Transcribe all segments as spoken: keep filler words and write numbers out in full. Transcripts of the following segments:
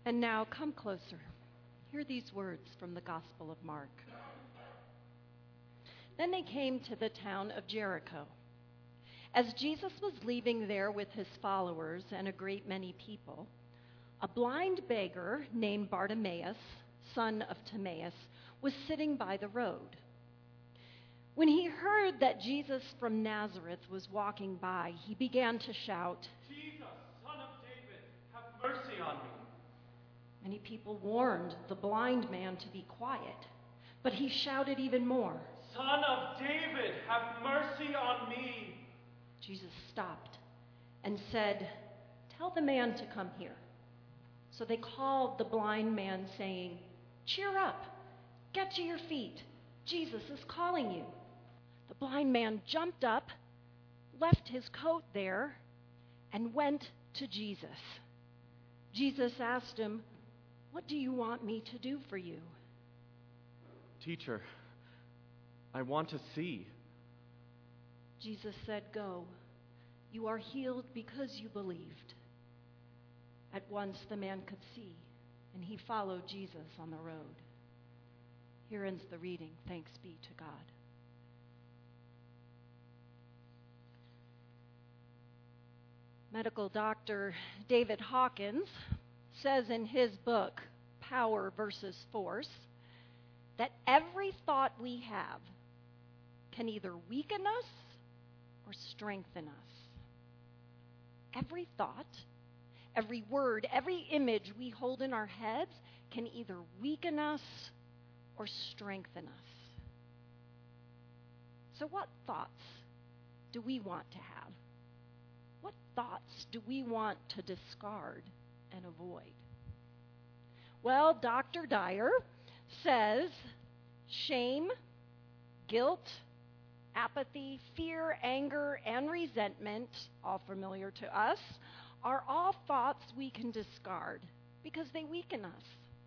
And now come closer. Hear these words from the Gospel of Mark. Then they came to the town of Jericho. As Jesus was leaving there with his followers and a great many people, a blind beggar named Bartimaeus, son of Timaeus, was sitting by the road. When he heard that Jesus from Nazareth was walking by, he began to shout, "Jesus, Son of David, have mercy on me." Many people warned the blind man to be quiet, but he shouted even more, "Son of David, have mercy on me." Jesus stopped and said, "Tell the man to come here." So they called the blind man, saying, "Cheer up, get to your feet. Jesus is calling you." The blind man jumped up, left his coat there, and went to Jesus. Jesus asked him, "What do you want me to do for you?" "Teacher, I want to see." Jesus said, "Go. You are healed because you believed." At once the man could see, and he followed Jesus on the road. Here ends the reading. Thanks be to God. Medical doctor David Hawkins says in his book, Power versus Force, that every thought we have can either weaken us or strengthen us. Every thought, every word, every image we hold in our heads can either weaken us or strengthen us. So what thoughts do we want to have? What thoughts do we want to discard and avoid? Well, Doctor Dyer says shame, guilt, apathy, fear, anger, and resentment, all familiar to us, are all thoughts we can discard because they weaken us.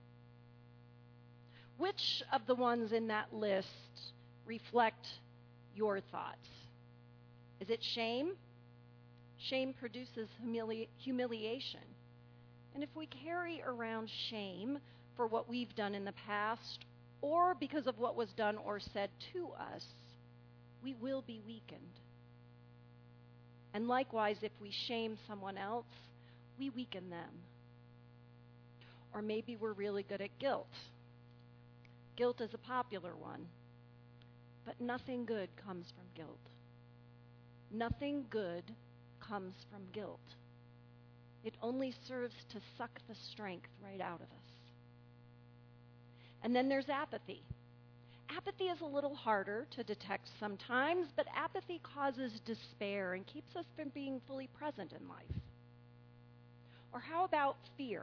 Which of the ones in that list reflect your thoughts? Is it shame? Shame produces humili- humiliation. And if we carry around shame for what we've done in the past or because of what was done or said to us, we will be weakened. And likewise, if we shame someone else, we weaken them. Or maybe we're really good at guilt. Guilt is a popular one. But nothing good comes from guilt. Nothing good comes from guilt. It only serves to suck the strength right out of us. And then there's apathy. Apathy is a little harder to detect sometimes, but apathy causes despair and keeps us from being fully present in life. Or how about fear?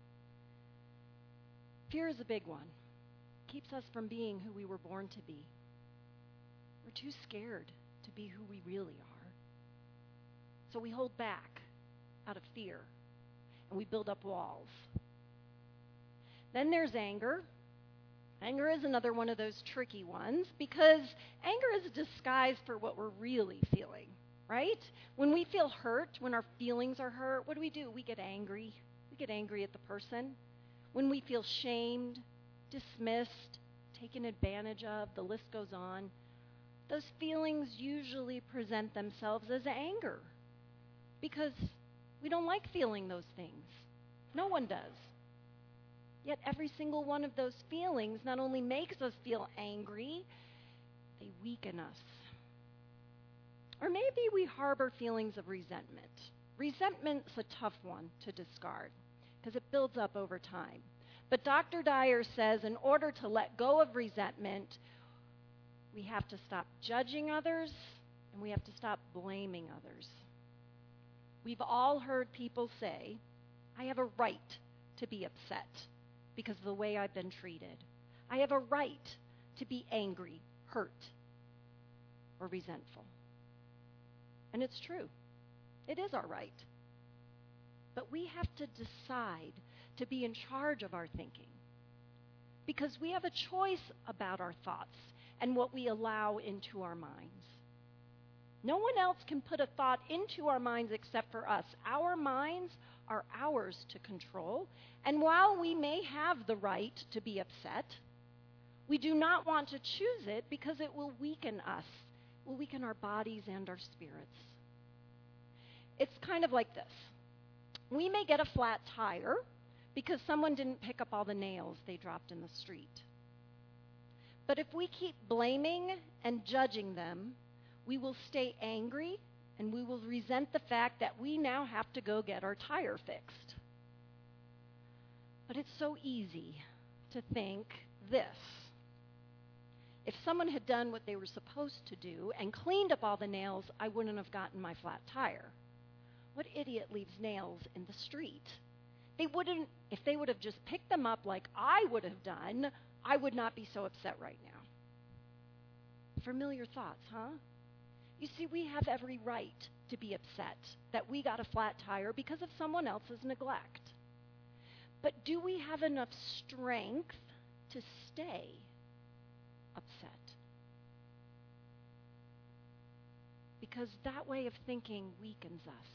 Fear is a big one. It keeps us from being who we were born to be. We're too scared to be who we really are. So we hold back out of fear, and we build up walls. Then there's anger. Anger is another one of those tricky ones because anger is a disguise for what we're really feeling, right? When we feel hurt, when our feelings are hurt, what do we do? We get angry. We get angry at the person. When we feel shamed, dismissed, taken advantage of, the list goes on, those feelings usually present themselves as anger because we don't like feeling those things. No one does. Yet every single one of those feelings not only makes us feel angry, they weaken us. Or maybe we harbor feelings of resentment. Resentment's a tough one to discard because it builds up over time. But Doctor Dyer says in order to let go of resentment, we have to stop judging others and we have to stop blaming others. We've all heard people say, I have a right to be upset because of the way I've been treated. I have a right to be angry, hurt, or resentful. And it's true. It is our right. But we have to decide to be in charge of our thinking because we have a choice about our thoughts and what we allow into our minds. No one else can put a thought into our minds except for us. Our minds are ours to control, and while we may have the right to be upset, we do not want to choose it because it will weaken us, will weaken our bodies and our spirits. It's kind of like this. We may get a flat tire because someone didn't pick up all the nails they dropped in the street. But if we keep blaming and judging them, we will stay angry and we will resent the fact that we now have to go get our tire fixed. But it's so easy to think this. If someone had done what they were supposed to do and cleaned up all the nails, I wouldn't have gotten my flat tire. What idiot leaves nails in the street? They wouldn't, if they would have just picked them up like I would have done, I would not be so upset right now. Familiar thoughts, huh? You see, we have every right to be upset that we got a flat tire because of someone else's neglect. But do we have enough strength to stay upset? Because that way of thinking weakens us.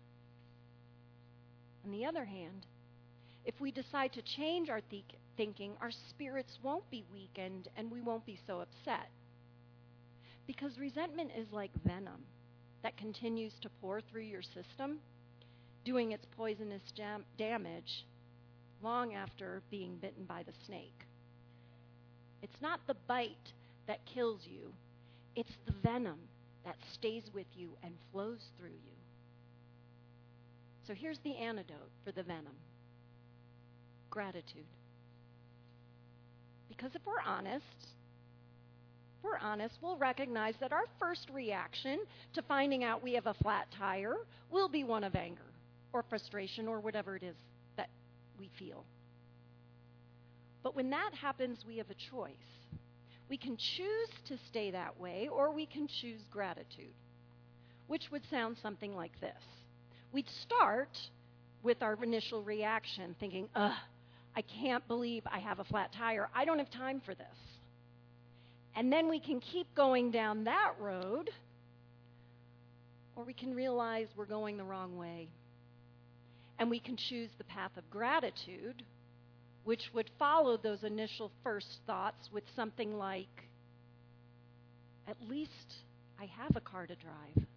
On the other hand, if we decide to change our th- thinking, our spirits won't be weakened and we won't be so upset. Because resentment is like venom that continues to pour through your system, doing its poisonous jam- damage long after being bitten by the snake. It's not the bite that kills you, it's the venom that stays with you and flows through you. So here's the antidote for the venom. Gratitude. Because if we're honest, if we're honest, we'll recognize that our first reaction to finding out we have a flat tire will be one of anger or frustration or whatever it is that we feel. But when that happens, we have a choice. We can choose to stay that way, or we can choose gratitude, which would sound something like this. We'd start with our initial reaction, thinking, ugh, I can't believe I have a flat tire. I don't have time for this. And then we can keep going down that road, or we can realize we're going the wrong way. And we can choose the path of gratitude, which would follow those initial first thoughts with something like, at least I have a car to drive.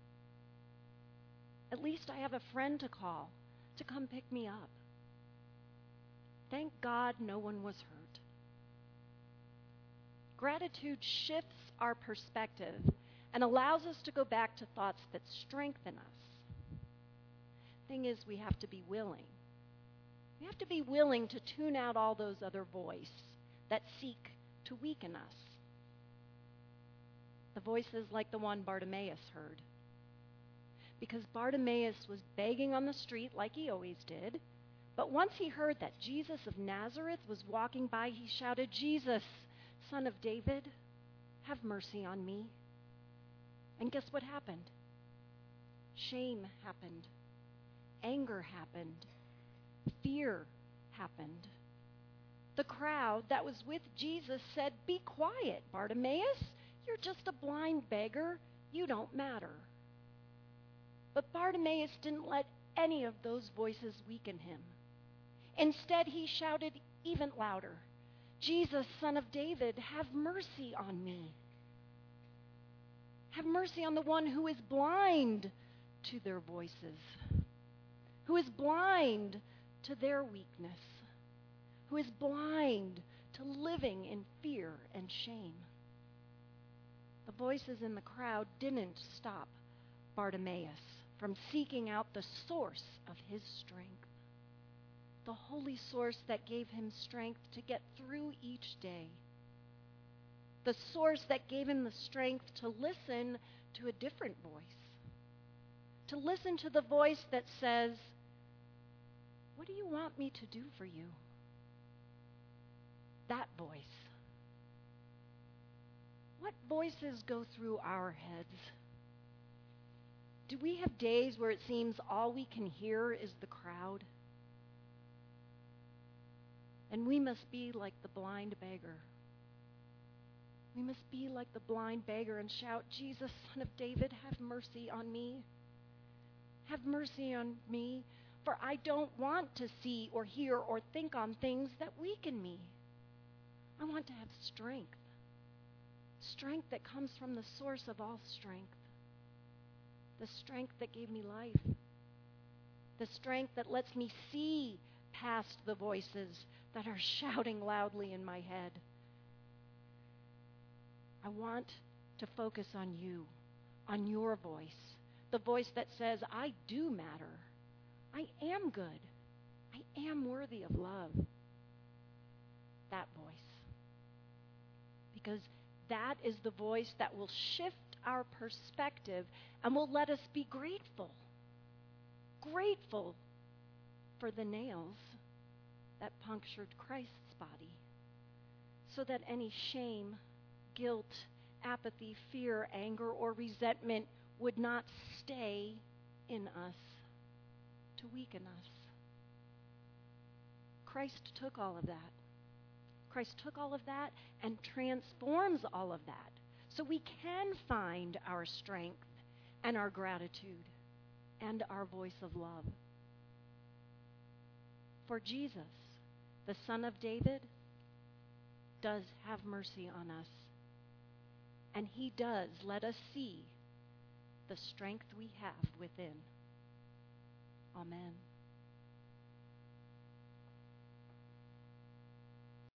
At least I have a friend to call to come pick me up. Thank God no one was hurt. Gratitude shifts our perspective and allows us to go back to thoughts that strengthen us. Thing is, we have to be willing. We have to be willing to tune out all those other voices that seek to weaken us. The voices like the one Bartimaeus heard. Because Bartimaeus was begging on the street like he always did, but once he heard that Jesus of Nazareth was walking by, he shouted, Jesus, Son of David, have mercy on me. And guess what happened? Shame happened. Anger happened. Fear happened. The crowd that was with Jesus said, be quiet, Bartimaeus. You're just a blind beggar. You don't matter. But Bartimaeus didn't let any of those voices weaken him. Instead, he shouted even louder, Jesus, Son of David, have mercy on me. Have mercy on the one who is blind to their voices, who is blind to their weakness, who is blind to living in fear and shame. The voices in the crowd didn't stop Bartimaeus from seeking out the source of his strength, the holy source that gave him strength to get through each day, the source that gave him the strength to listen to a different voice, to listen to the voice that says, what do you want me to do for you? That voice. What voices go through our heads? Do we have days where it seems all we can hear is the crowd? And we must be like the blind beggar. We must be like the blind beggar and shout, Jesus, Son of David, have mercy on me. Have mercy on me, for I don't want to see or hear or think on things that weaken me. I want to have strength. Strength that comes from the source of all strength. The strength that gave me life. The strength that lets me see past the voices that are shouting loudly in my head. I want to focus on you, on your voice, the voice that says, I do matter. I am good. I am worthy of love. That voice. Because that is the voice that will shift our perspective and will let us be grateful. Grateful for the nails that punctured Christ's body, so that any shame, guilt, apathy, fear, anger, or resentment would not stay in us to weaken us. Christ took all of that. Christ took all of that and transforms all of that so we can find our strength and our gratitude and our voice of love. For Jesus, the Son of David, does have mercy on us. And he does let us see the strength we have within. Amen.